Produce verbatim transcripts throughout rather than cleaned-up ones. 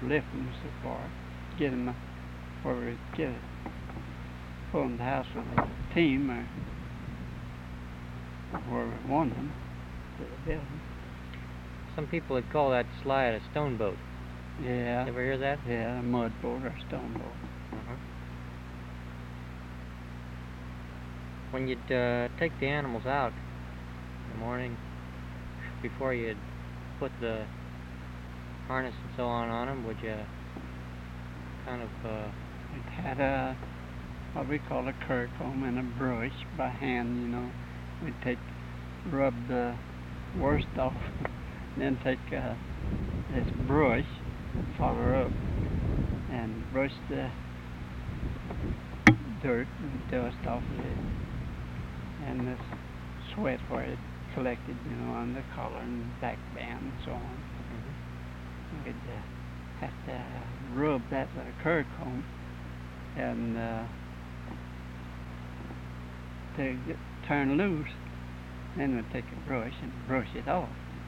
lift them so far, get them where we get it, pull them to the house with a team or where we want them to the building. Some people would call that slide a stone boat. Yeah. Ever hear that? Yeah, a mud boat or a stone boat. Uh-huh. When you'd uh, take the animals out in the morning, before you'd put the harness and so on on them, would you kind of... Uh, It had a, what we call a curd comb and a brush by hand, you know. We'd take, rub the worst off, then take uh, this brush, follow up, and brush the dirt and dust off of it, and this sweat where it collected, you know, on the collar and back band and so on. mm-hmm. We'd uh, have to uh, rub that with a curd comb, and uh, to get, turn loose, then we'd take a brush and brush it off.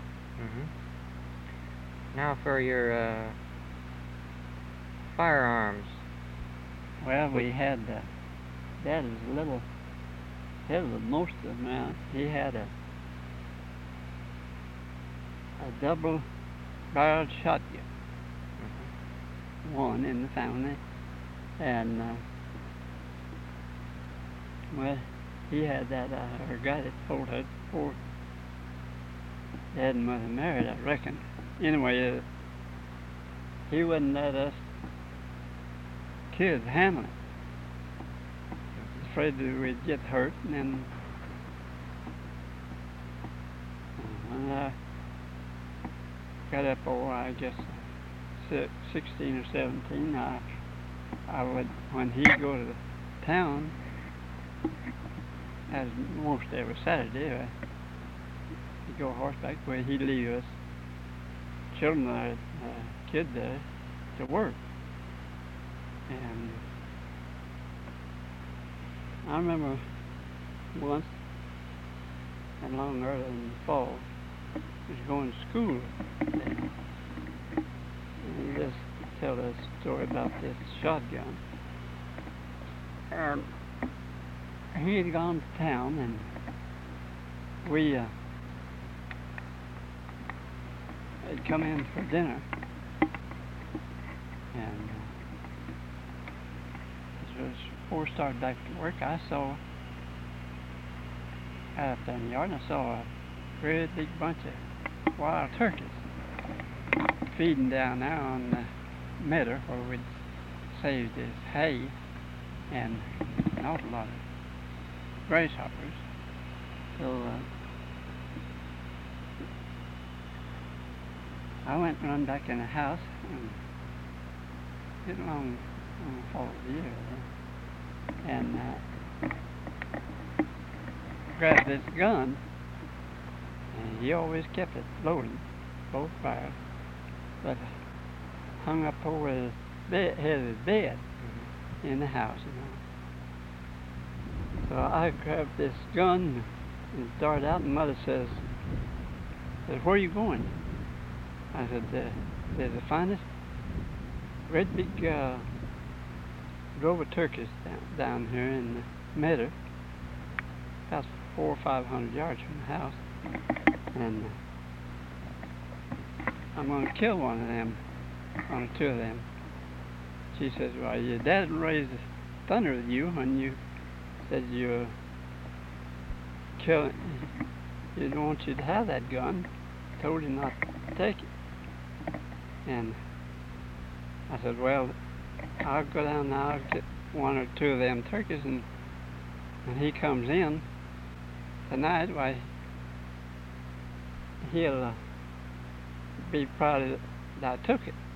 Mm-hmm. Now for your uh, firearms. Well, we had uh, Dad was a little, he was most of them out. He had a a double barreled shotgun, Mm-hmm. one in the family, and uh, well, he had that, uh, or got it pulled out before Dad and Mother married, I reckon. Anyway, uh, he wouldn't let us kids handle it. Afraid that we'd get hurt, and then uh, when I got up, oh, I guess uh, sixteen or seventeen, I, I would, when he'd go to the town, as most every Saturday, uh, he'd go horseback where he'd leave us children there, uh, kids there, to work. And I remember once, and long early in the fall, he was going to school. And he just tell us a story about this shotgun. And he had gone to town, and we uh, had come in for dinner. And uh, was before I started back to work, I saw out there in the yard, and I saw a great big bunch of wild turkeys feeding down there on the meadow where we'd saved this hay and an awful lot of grasshoppers. So uh, I went and run back in the house and get along on the fall of the year there, and uh, grabbed this gun, and he always kept it loaded, both barrels, but hung up over his bed, head of his bed mm-hmm. in the house, you know. So I grabbed this gun and started out, and Mother says, says, "Where are you going?" I said, uh, "There's the finest great big uh, drove of turkeys down, down here in the meadow, about four or five hundred yards from the house, and uh, I'm going to kill one of them, one or two of them." She says, "Well, your dad raised thunder with you when you said you kill it. He didn't want you to have that gun. Told you not to take it." And I said, "Well, I'll go down now, I'll get one or two of them turkeys, and when he comes in tonight, why, he'll uh, be proud that I took it."